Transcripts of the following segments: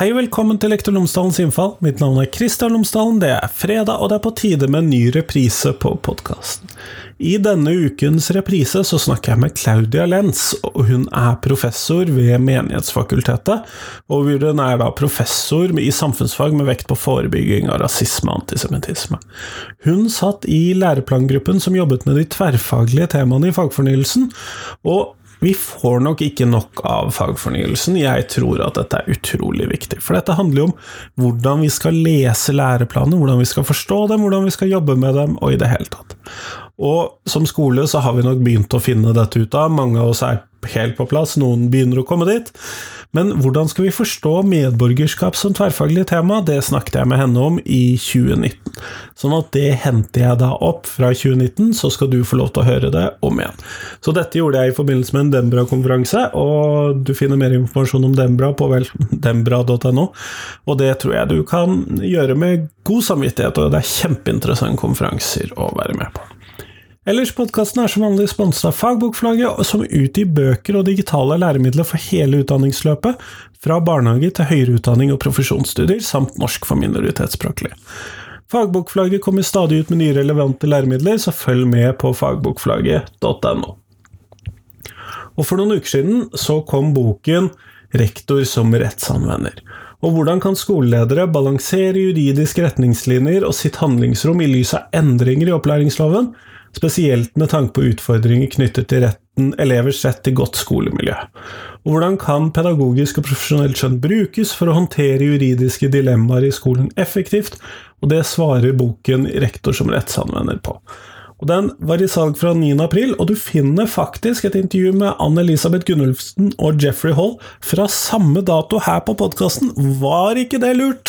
Hei og velkommen til Lektor Lomsdalens innfall. Mitt navn Kristian Lomsdalen, det fredag, og det på tide med en ny reprise på podcasten. I denne ukens reprise så snakker jeg med Claudia Lenz, og hun professor ved Menighetsfakultetet, og hun da professor i samfunnsfag med vekt på forebygging av rasisme og antisemittisme. Hun satt i læreplangruppen som jobbet med de tverrfaglige temaene i fagfornyelsen, og vi får nok ikke nok av fagfornyelsen. Jeg tror at dette utrolig viktig, for dette handler om hvordan vi skal lese læreplaner, hvordan vi skal forstå dem, hvordan vi skal jobbe med dem, og i det hele tatt. Og som skole så har vi nok begynt å finne dette ut av. Mange av oss helt på plass, noen begynner å komme dit. Men hvordan skal vi forstå medborgerskap som tverrfaglig tema? Det snakket jeg med henne om i 2019. Sånn at det henter jeg da opp fra 2019, så skal du få lov til å høre det om igjen. Så dette gjorde jeg i forbindelse med en Dembra-konferanse, og du finner mer informasjon om Dembra på dembra.no, og det tror jeg du kan gjøre med god samvittighet, og det kjempeinteressante konferanser å være med på. Ellers podcasten som vanlig sponset av Fagbokforlaget, som utgir bøker og digitale læremidler for hele utdanningsløpet, fra barnehage til høyere utdanning og profesjonsstudier, samt norsk for minoritetsspråklige. Fagbokforlaget kommer stadig ut med nye relevante læremidler, så følg med på fagbokforlaget.no. Og for noen uker siden så kom boken «Rektor som rettsanvender». Og hvordan kan skoleledere balansere juridiske retningslinjer og sitt handlingsrom i lys av endringer i opplæringsloven, spesielt med tanke på utfordringer knyttet til elevers rett til godt skolemiljø. Og hvordan kan pedagogisk og profesjonelt skjønn brukes for å håndtere juridiske dilemmaer i skolen effektivt, og det svarer boken Rektor som rettsanvender på. Og den var i salg fra 9. april, og du finner faktisk et intervju med Anne-Elisabeth Gunnulfsen og Jeffrey Hall fra samme dato her på podcasten. Var ikke det lurt?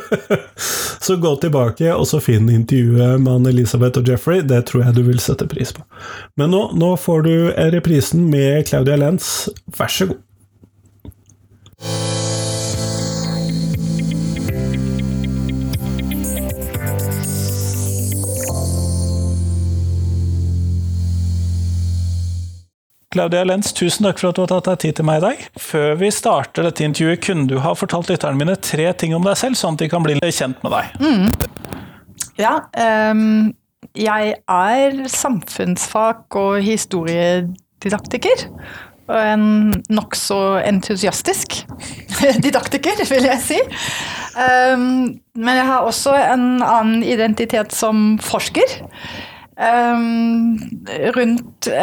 Så gå tilbake, og så finn intervjuet med Anne-Elisabeth og Jeffrey. Det tror jeg du vil sette pris på. Men nå får du reprisen med Claudia Lenz. Vær så god. Claudia Lenz, tusen takk for at du har tatt deg tid til meg i dag. Før vi starter dette intervjuet, kunne du ha fortalt lytterne mine 3 ting om deg selv, sånn at de kan bli litt kjent med deg? Ja, jeg samfunnsfag- og historiedidaktiker, og en nok så entusiastisk didaktiker, vil jeg si. Men jeg har også en annen identitet som forsker, rundt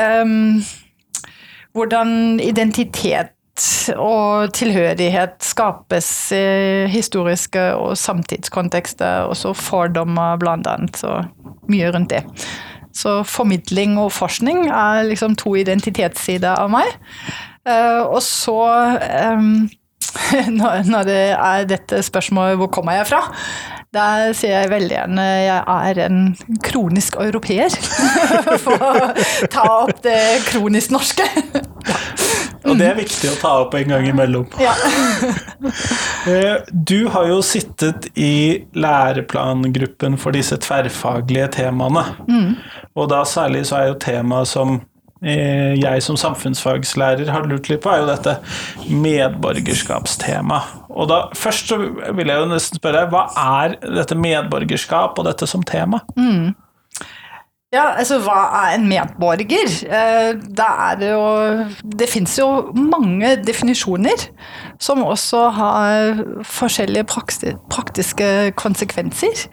hvordan identitet og tilhørighet skapes i historiske og samtidskontekster, og så fordommer blant annet, så mye rundt det. Så formidling og forskning liksom 2 identitetssider av meg. Og så, når det dette spørsmålet, hvor kommer jeg fra? Da sier jeg veldig gjerne jeg en kronisk europeer for å ta opp det kronisk norske. Og det viktig å ta opp en gang imellom. Ja. Du har jo sittet i læreplangruppen for disse tverrfaglige temaene. Og da særlig så jo tema som jeg som samfunnsfagslærer har lurt litt på, jo dette medborgerskapstema. Og da først så vil jeg jo nesten spørre deg, hva dette medborgerskap og dette som tema? Ja, altså hva en medborger? Da det finnes jo mange definisjoner som også har forskjellige praktiske konsekvenser.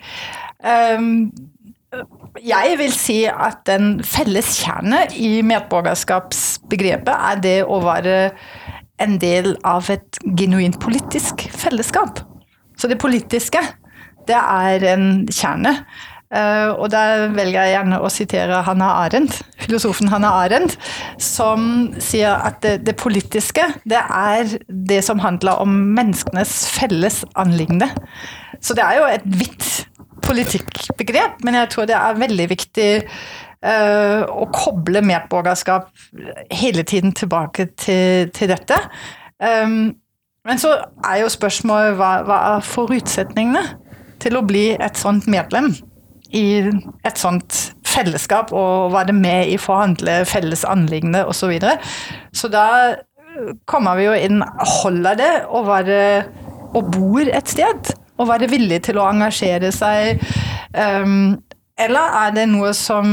Jeg vil si at den felles kjerne i medborgerskapsbegrepet det å være en del av et genuint politisk fellesskap. Så det politiske, det en kjerne. Og da velger jeg gjerne å sitere Hannah Arendt, filosofen Hannah Arendt, som sier at det politiske, det det som handler om menneskenes felles anliggende. Så det jo et vidt politikkbegrep, men jeg tror det veldig viktig å koble medborgerskap hele tiden tilbake til dette. Men så jo spørsmålet, hva forutsetningene til å bli et sånt medlem i et sånt fellesskap, og være med i forhandle felles anliggende og så videre. Så da kommer vi jo inn, holder det å være og bor et sted, og være villig til å engasjere seg, eller det noe som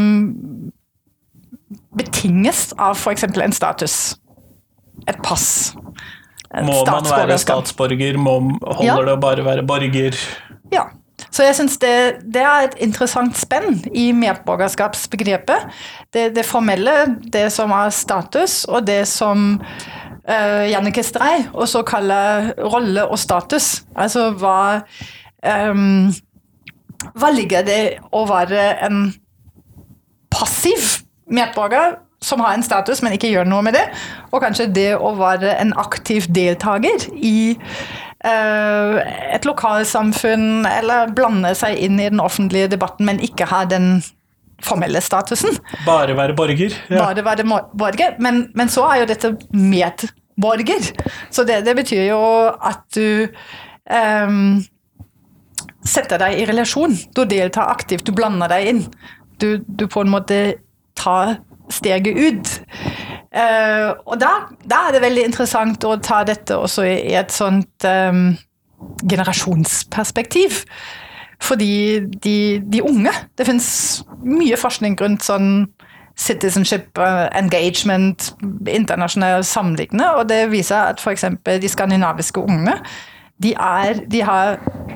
betinges av for eksempel en status, et pass, må man være statsborger, holder det å bare være borger? Ja, så jeg synes det et interessant spenn i medborgerskapsbegrepet. Det formelle, det som status, og det som Jannicke Strei også kaller rolle og status. Altså hva ligger det å være en passiv medborger som har en status, men ikke gjør noe med det, og kanskje det å være en aktiv deltager i et lokalsamfunn, eller blande seg inn i den offentlige debatten, men ikke ha den formelle statusen. Bare være borger. Ja. Bare være borger, men så jo dette medborger. Så det betyr jo at du setter deg i relasjon, du deltar aktivt, du blander deg inn. Du på en måte tar steget ut. Og da det veldig interessant å ta dette også i et sånt generasjonsperspektiv. Fordi de unge, det finnes mye forskning rundt sånn citizenship, engagement, internasjonale sammenlignende, og det viser at for eksempel de skandinaviske unge, de har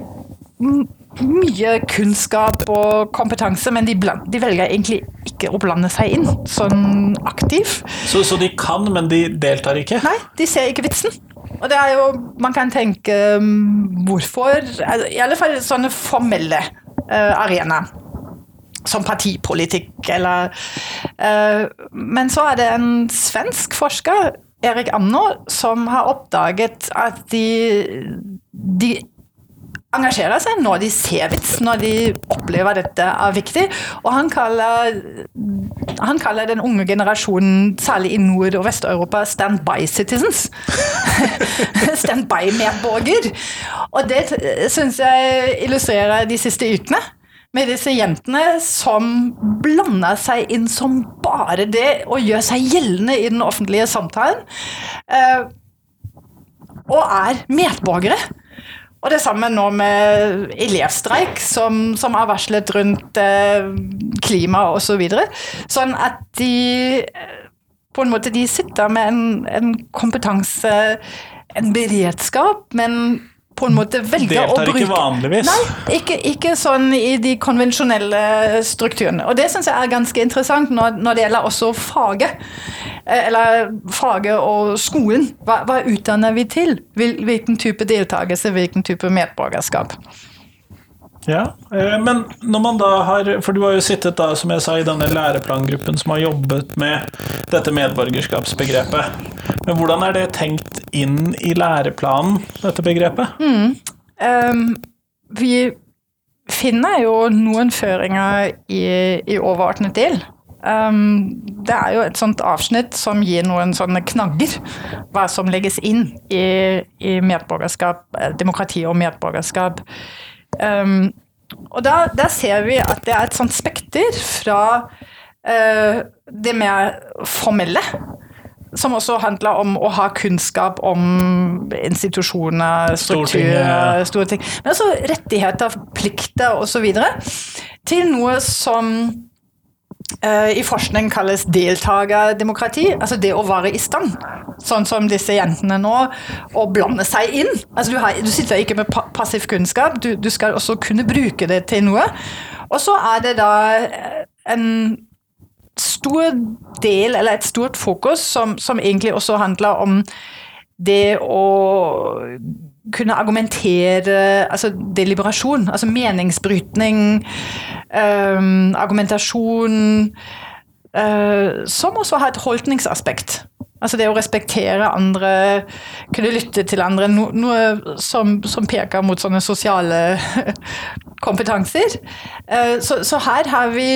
mye kunnskap og kompetanse, men de velger egentlig ikke å blande seg inn sånn aktiv. Så de kan, men de deltar ikke? Nei, de ser ikke vitsen. Og det jo, man kan tenke hvorfor, i alle fall sånne formelle arenaer, som partipolitikk, eller men så det en svensk forsker, Erik Amnor, som har oppdaget at de engasjerer seg når de ser vits, når de opplever dette viktig, og han kaller den unge generasjonen, særlig i Nord- og Vest-Europa, stand-by citizens. Stand-by medborger. Og det synes jeg illustrerer de siste ukene, med disse jentene som blander seg inn som bare det, og gjør seg gjeldende i den offentlige samtalen, og medborgere. Og det samme nå med elevstreik, som har varslet rundt klima og så videre. Sånn at de på en måte de sitter med en kompetanse, en beredskap, men på en måte velger å bruke... Deltar ikke vanligvis? Nei, ikke sånn i de konvensjonelle strukturene. Og det synes jeg ganske interessant når det gjelder også faget. Eller faget og skolen. Hva utdanner vi til? Hvilken type deltakelse, hvilken type medborgerskap? Ja, men når man da for du har jo sittet da, som jeg sa, i denne læreplangruppen som har jobbet med dette medborgerskapsbegrepet. Men hvordan det tenkt inn i læreplanen, dette begrepet? Vi finner jo noen føringer i overordnet del. Det jo et sånt avsnitt som gir noen sånne knagger, hva som legges inn i medborgerskap, demokrati og medborgerskap. Og da ser vi at det et sånt spekter fra det mer formelle, som også handler om å ha kunnskap om institusjoner, strukturer, store ting, men også rettigheter, plikter og så videre, til noe som i forskning kalles deltakerdemokrati, altså det å være i stand, sånn som disse jentene nå, å blande seg inn. Altså du sitter ikke med passiv kunnskap, du skal også kunne bruke det til noe. Og så det da en stor del, eller et stort fokus, som egentlig også handler om det å kunne argumentere, altså deliberasjon, altså meningsbrytning, argumentasjon, som også har et holdningsaspekt. Altså det å respektere andre, kunne lytte til andre, noe som peker mot sånne sosiale kompetanser. Så her har vi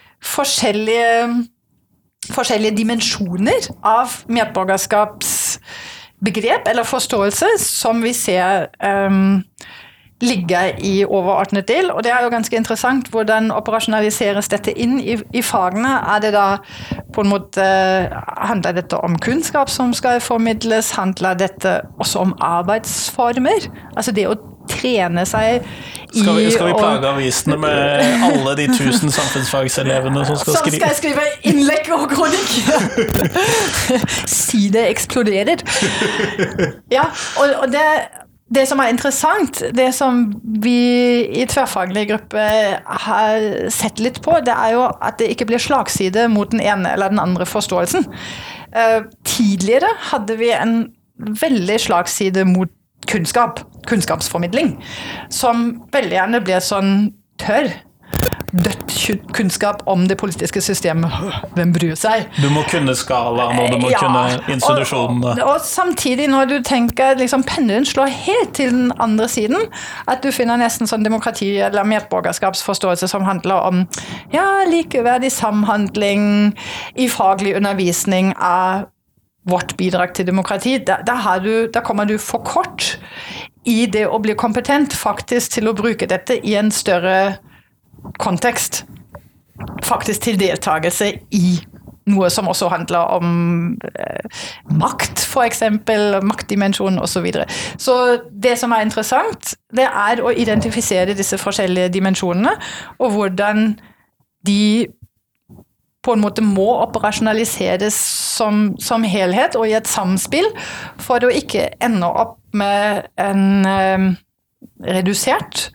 forskjellige dimensjoner av medborgerskapsbegrep eller forståelse som vi ser ligger i overordnet del, og det jo ganske interessant hvordan operasjonaliseres dette inn i fagene. Det da på en måte, handler dette om kunnskap som skal formidles, handler dette også om arbeidsformer, altså det å trene seg Skal vi plage avisene med alle de 1000 samfunnsfagselevene som skal skrive innlegg og kronikk? Side eksploderer. Ja, og det som interessant, det som vi i tverrfaglig gruppe har sett litt på, det jo at det ikke blir slagside mot den ene eller den andre forståelsen. Tidligere hadde vi en veldig slagside mot kunnskapsformidling, som veldig gjerne ble sånn tørr, dødt kunnskap om det politiske systemet. Hvem bryr seg? Du må kunne skalaen, og du må kunne institusjonene. Og samtidig når du tenker, liksom pendelen slår helt til den andre siden, at du finner nesten sånn demokrati- eller medborgerskapsforståelse som handler om likeverdig samhandling i faglig undervisning av vårt bidrag til demokrati, da kommer du for kort i det å bli kompetent faktisk til å bruke dette i en større kontekst. Faktisk til deltakelse i noe som også handler om makt, for eksempel, maktdimensjonen og så videre. Så det som interessant, det å identifisere disse forskjellige dimensjonene, og hvordan de på en måte må operasjonaliseres som helhet og i et samspill for å ikke ende opp med en redusert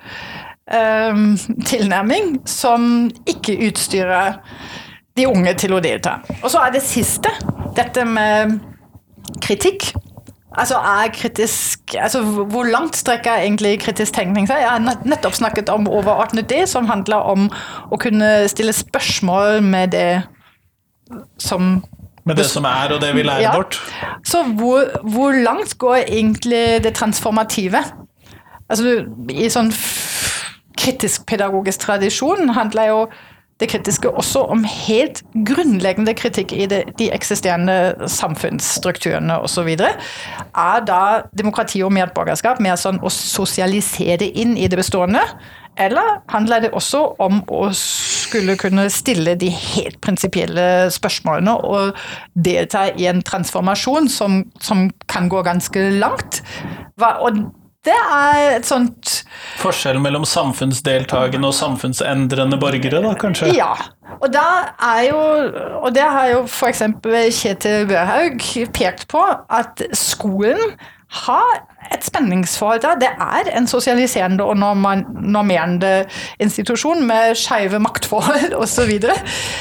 tilnærming som ikke utstyrer de unge til å delta. Og så det siste, dette med kritikk. Altså kritisk, hvor langt strekker egentlig kritisk tenkning seg? Jeg har nettopp snakket om overordnet det, som handler om å kunne stille spørsmål med det som og det vi lærer bort. Så hvor langt går egentlig det transformative? Altså i sånn kritisk pedagogisk tradisjon handler jo det kritiske også om helt grunnleggende kritikk i de eksisterende samfunnsstrukturene og så videre. Da demokrati og medborgerskap mer sånn å sosialisere inn i det bestående, eller handler det også om å skulle kunne stille de helt prinsipielle spørsmålene og delta i en transformasjon som kan gå ganske langt? Og det et sånt forskjell mellom samfunnsdeltagende og samfunnsendrende borgere, da, kanskje? Ja, og det har jo for eksempel Kjetil Børhaug pekt på, at skolen har et spenningsforhold der. Det en sosialiserende og normerende institusjon med skeive maktforhold og så videre.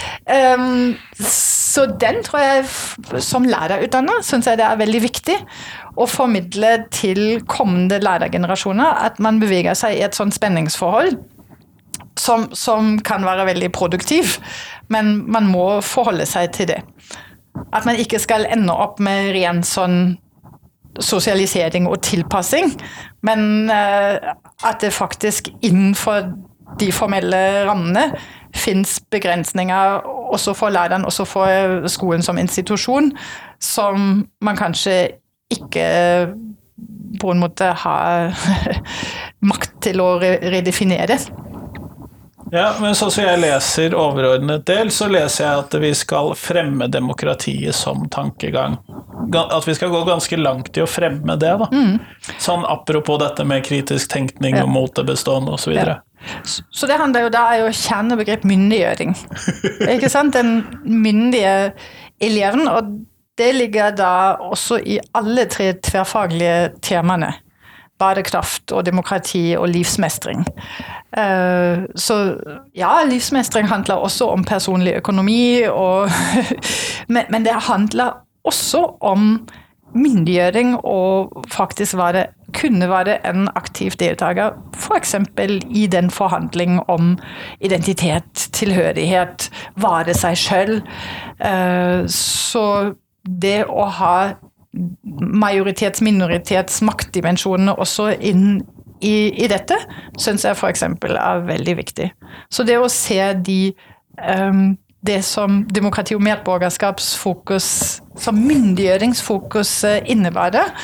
Så den tror jeg som lærerutdanner synes jeg det veldig viktig å formidle til kommende lærergenerasjoner at man beveger seg i et sånt spenningsforhold som kan være veldig produktiv, men man må forholde seg til det. At man ikke skal ende opp med ren sånn sosialisering og tilpassing, men at det faktisk innenfor de formelle rammene finnes begrensninger også for læreren, også for skolen som institusjon, som man kanskje ikke på en måte har makt til å redefinere. Ja, men sånn som jeg leser overordnet del, så leser jeg at vi skal fremme demokratiet som tankegang. At vi skal gå ganske langt i å fremme det, da. Sånn apropos dette med kritisk tenkning og mot det bestående og så videre. Så det handler jo, jo kjernebegrep myndiggjøring. Ikke sant? Den myndige eleven, og det ligger da også i alle 3 tverrfaglige temaene. Bærekraft og demokrati og livsmestring. Så ja, livsmestring handler også om personlig økonomi, men det handler også om myndiggjøring og faktisk kunne være en aktiv deltaker, for eksempel i den forhandling om identitet, tilhørighet, være seg selv. Så det å ha majoritets-, maktdimensjonene også inn i dette, synes jeg for eksempel veldig viktig. Så det å se det som demokrati- og medborgerskapsfokus, som myndiggjøringsfokus innebærer,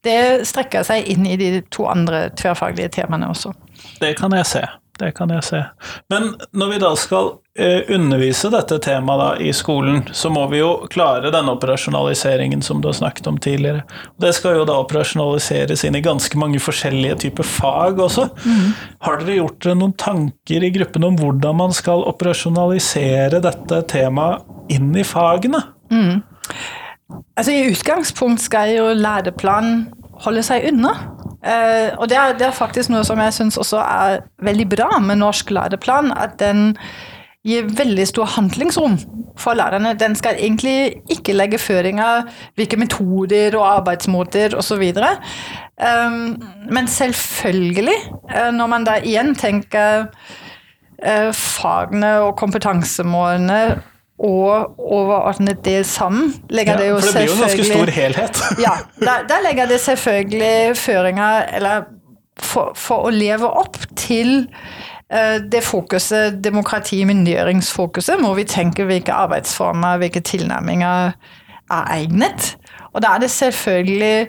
det strekker seg inn i de 2 andre tverrfaglige temaene også. Det kan jeg se. Men når vi da skal undervise dette temaet da, i skolen, så må vi jo klare denne operasjonaliseringen som du har snakket om tidligere. Det skal jo da operasjonaliseres inn i ganske mange forskjellige typer fag også. Har dere gjort noen tanker i gruppen om hvordan man skal operasjonalisere dette temaet inn i fagene? Altså i utgangspunkt skal jo læreplanen holde seg unna. Og det er faktisk noe som jeg synes også veldig bra med norsk læreplan, at den gir veldig stor handlingsrom for lærerne. Den skal egentlig ikke legge føringer, hvilke metoder og arbeidsmåter og så videre. Men selvfølgelig, når man da igjen tenker fagene og kompetansemålene og overordnet det sammen, legger det jo for det blir jo en ganske stor helhet. Ja, da legger det selvfølgelig føringer, eller for å leve opp til det fokuset, demokrati-myndiggjøringsfokuset, må vi tenke hvilke arbeidsformer, hvilke tilnærminger egnet. Og da det selvfølgelig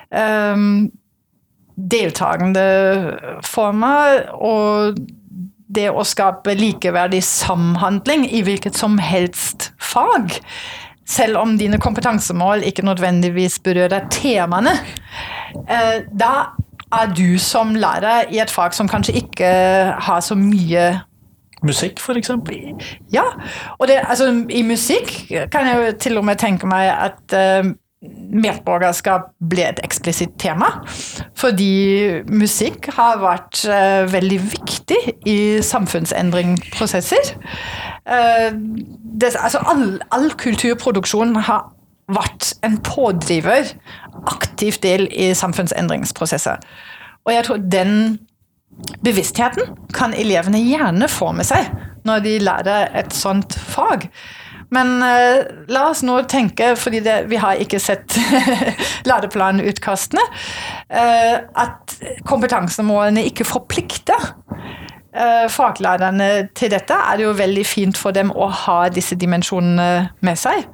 deltagende former og det å skape likeverdig samhandling i hvilket som helst fag, selv om dine kompetansemål ikke nødvendigvis berører temaene, da du som lærer i et fag som kanskje ikke har så mye musikk for eksempel? Ja, og altså, i musikk kan jeg jo til og med tenke meg at medborgerskap ble et eksplisitt tema, fordi musikk har vært veldig viktig i samfunnsendringsprosesser. Altså all kulturproduksjon har vært en pådriver, aktiv del i samfunnsendringsprosesser. Og jeg tror den bevisstheten kan elevene gjerne få med seg når de lærer et sånt fag. Men la oss nå tenke, fordi vi har ikke sett læreplanutkastene, at kompetansemålene ikke forplikter faglærerne til dette. Det jo veldig fint for dem å ha disse dimensjonene med seg.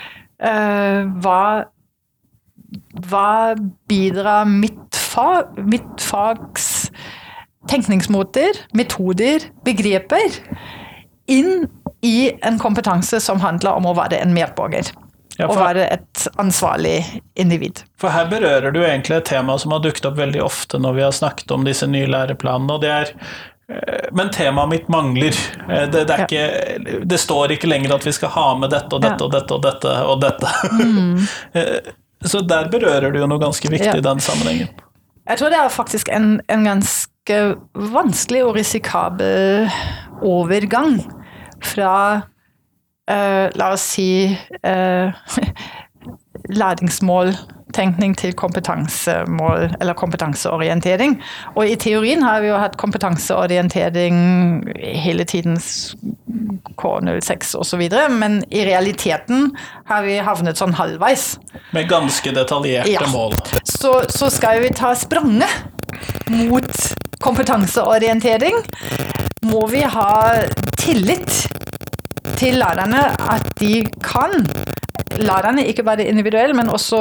Hva bidrar mitt fags tenkningsmåter, metoder, begreper inn i en kompetanse som handler om å være en medborger, og være et ansvarlig individ. For her berører du egentlig et tema som har dukket opp veldig ofte når vi har snakket om disse nye læreplanene, og det men temaet mitt mangler. Det står ikke lenger at vi skal ha med dette og dette og dette og dette og dette. Så der berører du jo noe ganske viktig i den sammenhengen. Jeg tror det faktisk en ganske vanskelig og risikabel overgang fra, la oss si, læringsmåltenkning til kompetansemål, eller kompetanseorientering. Og i teorien har vi jo hatt kompetanseorientering hele tiden, K06 og så videre, men i realiteten har vi havnet sånn halvveis. Med ganske detaljerte mål. Så skal vi ta spranget mot kompetanseorientering. Må vi ha tillit til lærerne, at de kan, lærerne ikke bare individuelt, men også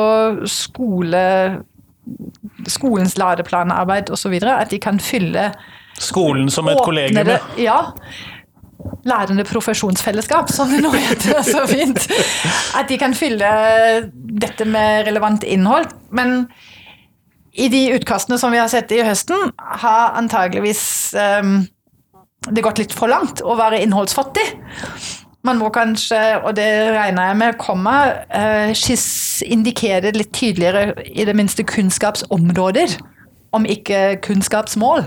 skolens læreplanarbeid og så videre, at de kan fylle skolen som et kollegium. Ja, lærende profesjonsfellesskap, som det nå heter så fint. At de kan fylle dette med relevant innhold, men i de utkastene som vi har sett i høsten, har antageligvis det gått litt for langt å være innholdsfattig. Man må kanskje, og det regner jeg med, indikere litt tydeligere i det minste kunnskapsområder, om ikke kunnskapsmål.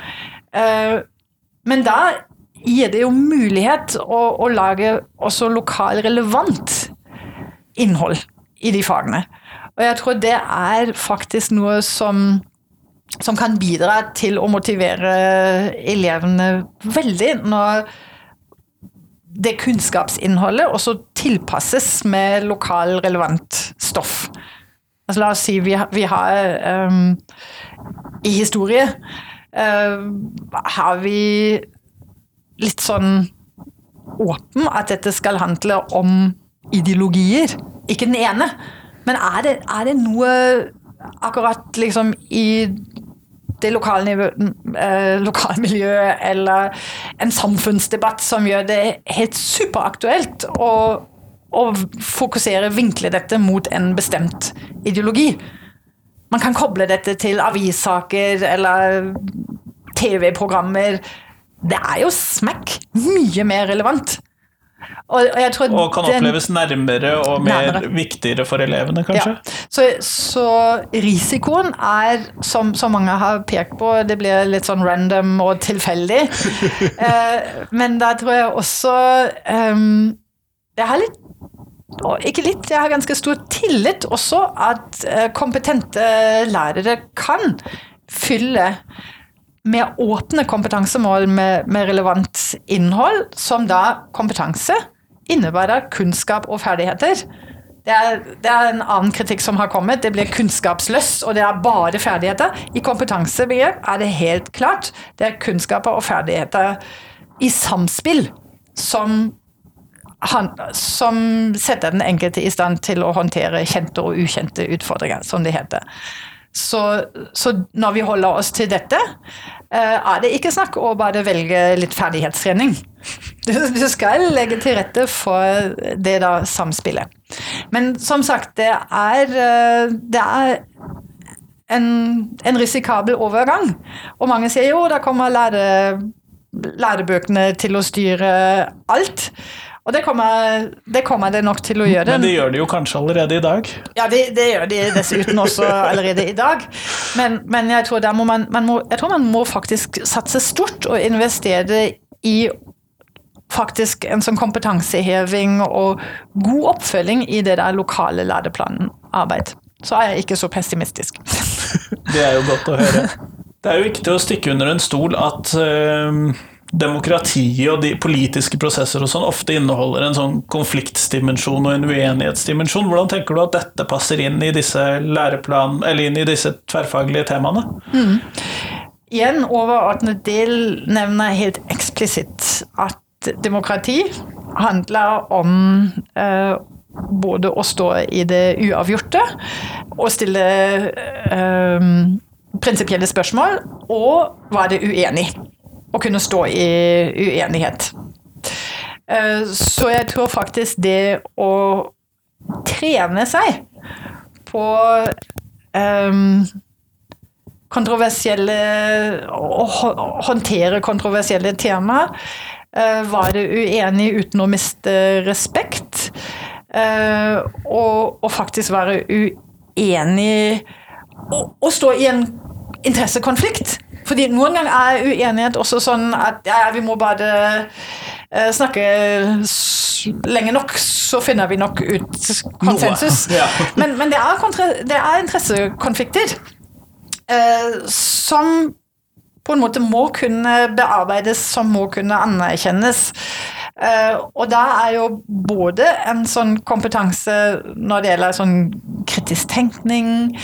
Men da gir det jo mulighet å lage også lokalrelevant innhold i de fagene. Og jeg tror det faktisk noe som kan bidra til å motivere elevene veldig når det kunnskapsinnholdet også tilpasses med lokalrelevant stoff. Altså la oss si vi har i historie har vi litt sånn åpen at dette skal handle om ideologier, ikke den ene. Men er det noe akkurat liksom i det lokalmiljøet eller en samfunnsdebatt som gjør det helt superaktuelt å fokusere, vinkle dette mot en bestemt ideologi. Man kan koble dette til avissaker eller TV-programmer. Det jo smekk mye mer relevant. Jeg tror og kan oppleves nærmere og mer viktigere for elevene, kanskje? Ja. Så risikoen som mange har pekt på, det blir litt sånn random og tilfeldig. Men da tror jeg også jeg har jeg har ganske stor tillit også at kompetente lærere kan fylle med åpne kompetansemål med relevant innhold, som da kompetanse innebærer kunnskap og ferdigheter. Det en annen kritikk som har kommet, det blir kunnskapsløst, og det bare ferdigheter. I kompetansebegrep det helt klart, det kunnskaper og ferdigheter i samspill som setter den enkelte i stand til å håndtere kjente og ukjente utfordringer, som det heter. Så når vi holder oss til dette, det ikke snakk å bare velge litt ferdighetstrening. Du skal legge til rette for det da samspillet. Men som sagt, det en risikabel overgang. Og mange sier jo, da kommer lærebøkene til å styre alt. Og det kommer det nok til å gjøre. Men det gjør de jo kanskje allerede i dag. Ja, det gjør de dessuten også allerede i dag. Men jeg tror, man må faktisk satse stort og investere i faktisk en sånn kompetanseheving og god oppfølging i det der lokale læreplanarbeid. Så jeg ikke så pessimistisk. Det jo godt å høre. Det jo viktig å stikke under en stol at demokratiet og de politiske prosesser og sånn ofte inneholder en sånn konfliktsdimensjon og en uenighetsdimensjon. Hvordan tenker du at dette passer inn i disse eller inn i disse tverrfaglige temaene? Igjen, overordnet del nevner helt eksplisitt at demokrati handler om både å stå i det uavgjorte og stille prinsipielle spørsmål og være uenig. Å kunne stå i uenighet. Så jeg tror faktisk det å trene seg på kontroversielle å håndtere kontroversielle temaer, være uenig uten å miste respekt, og faktisk være uenig og stå i en interessekonflikt. Fordi noen ganger uenighet også sånn at vi må bare snakke lenge nok, så finner vi nok ut konsensus. Ja. Men det interessekonflikter som på en måte må kunne bearbeides, som må kunne anerkjennes. Og da jo både en sånn kompetanse når det gjelder sånn kritisk tenkning,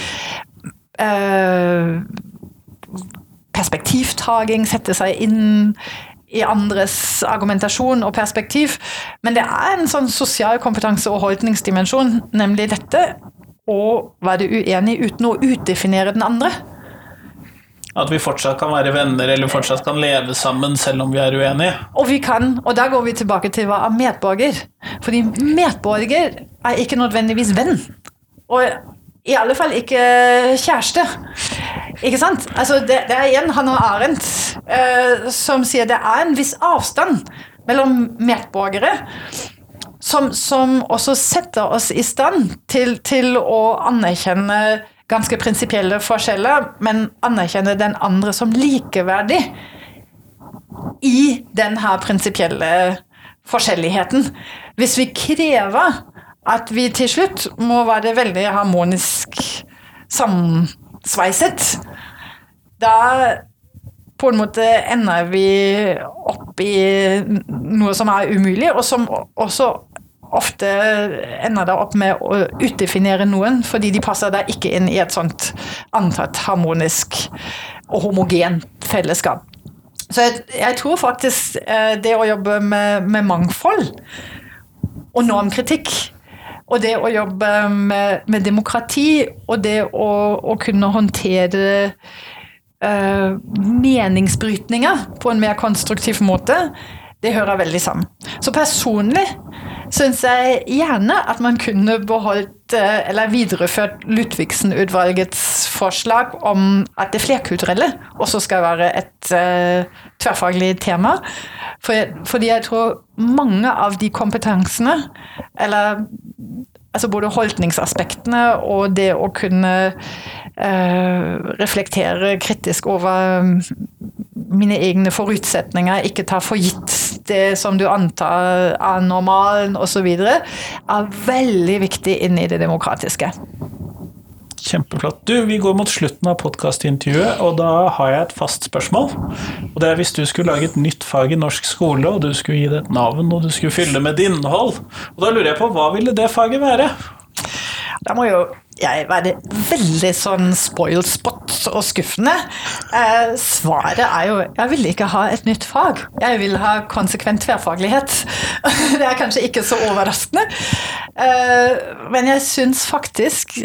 perspektivtaging, sette seg inn i andres argumentasjon og perspektiv, men det en sånn sosial kompetanse og holdningsdimensjon, nemlig dette å være uenig uten å utdefinere den andre. At vi fortsatt kan være venner, eller fortsatt kan leve sammen selv om vi uenige. Og da går vi tilbake til hva medborger. Fordi medborger ikke nødvendigvis venn. Og i alle fall ikke kjæreste. Ikke sant? Altså, det igjen Hannah Arendt som sier det en viss avstand mellom medborgere som også setter oss i stand til å anerkjenne ganske prinsipielle forskjeller, men anerkjenne den andre som likeverdig i den her prinsipielle forskjelligheten. Hvis vi krever at vi til slutt må være veldig harmonisk sammensveiset, da på en måte ender vi opp i noe som umulig, og som også ofte ender det opp med å utdefinere noen, fordi de passer da ikke inn i et sånt antatt harmonisk og homogent fellesskap. Så jeg tror faktisk det å jobbe med mangfold og normkritikk Og det å jobbe med demokrati, og det å kunne håndtere meningsbrytninger på en mer konstruktiv måte, det hører veldig sammen. Så personlig synes jeg gjerne at man kunne beholdt eller videreført Ludvigsen-utvalgets forslag om at det flerkulturelle også skal være et tverrfaglig tema. Fordi jeg tror mange av de kompetansene, eller altså både holdningsaspektene og det å kunne reflektere kritisk over mine egne forutsetninger, ikke ta for gitt det som du antar er normalen og så videre, er veldig viktig inn i det demokratiske. Kjempeflott. Du, vi går mot slutten av podcastintervjuet, og da har jeg et fast spørsmål. Og det hvis du skulle lage et nytt fag i norsk skole, og du skulle gi det et navn, og du skulle fylle med innhold. Og da lurer jeg på, hva ville det faget være? Da må jo jeg være veldig sånn spoiled spot og skuffende. Svaret jo, jeg vil ikke ha et nytt fag. Jeg vil ha konsekvent tverrfaglighet. Det kanskje ikke så overraskende. Men jeg synes faktisk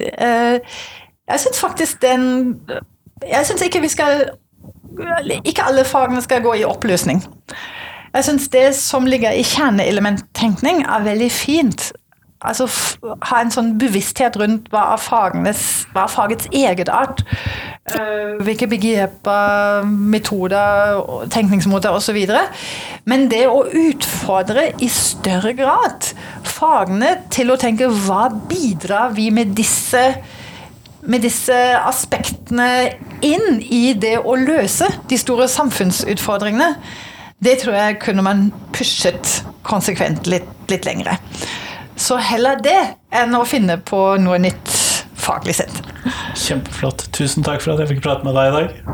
ikke vi skal, ikke alle fagene skal gå i oppløsning. Jeg synes det som ligger i kjerneelementtenkning veldig fint. Altså ha en sånn bevissthet rundt hva fagets eget art, hvilke begreper, metoder, tenkningsmåter og så videre. Men det å utfordre i større grad fagene til å tenke hva bidrar vi med disse aspektene inn i det å løse de store samfunnsutfordringene, det tror jeg kunne man pushet konsekvent litt lengre. Så heller det enn å finne på noe nytt faglig sett. Kjempeflott. Tusen takk for at jeg fikk prate med deg i dag.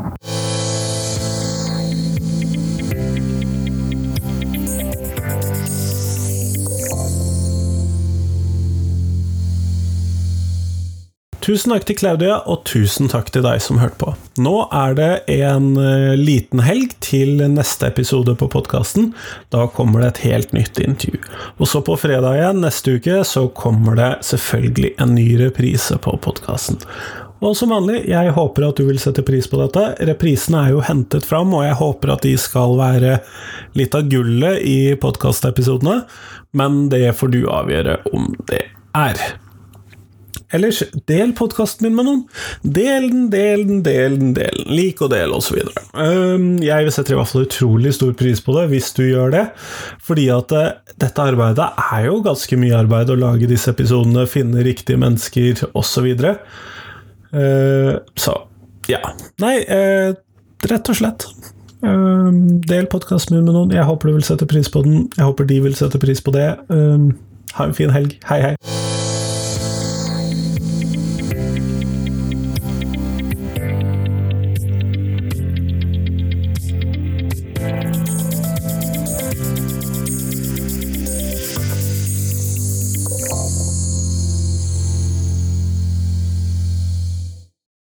Tusen takk til Claudia, og tusen takk til deg som hørte på. Nå det en liten helg til neste episode på podcasten. Da kommer det et helt nytt intervju. Og så på fredag igjen neste uke så kommer det selvfølgelig en ny reprise på podcasten. Og som vanlig, jeg håper at du vil sette pris på dette. Reprisene jo hentet fram, og jeg håper at de skal være litt av gullet i podcastepisodene, men det får du avgjøre om det Ellers, del podcasten min med noen. Del den. Lik og del, og så videre. Jeg setter i hvert fall utrolig stor pris på det, hvis du gjør det. Fordi at dette arbeidet jo ganske mye arbeid å lage disse episodene, finne riktige mennesker, og så videre. Så, ja. Nei, rett og slett. Del podcasten min med noen. Jeg håper du vil sette pris på den. Jeg håper de vil sette pris på det. Ha en fin helg. Hei.